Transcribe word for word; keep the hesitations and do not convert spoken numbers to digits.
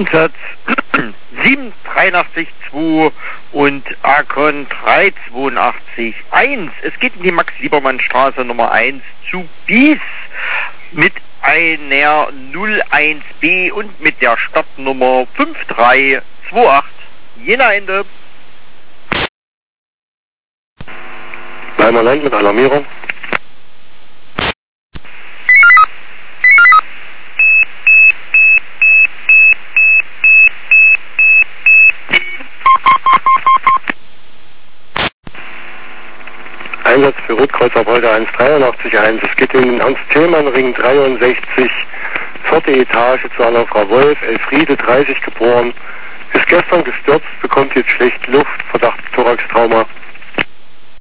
Einsatz sieben dreiundachtzig zwei und Akon drei zweiundachtzig eins. Es geht in die Max-Liebermann-Straße Nummer eins zu Bies mit einer null eins B und mit der Startnummer fünf drei zwei acht. Jena Ende. Weimar Land mit Alarmierung. Einsatz für Rotkreuzer Wolga eins dreiundachtzig eins. Es geht in den Ernst-Thälmann-Ring dreiundsechzig, vierte Etage zu einer Frau Wolf, Elfriede, dreißig geboren. Ist gestern gestürzt, bekommt jetzt schlecht Luft, Verdacht Thoraxtrauma.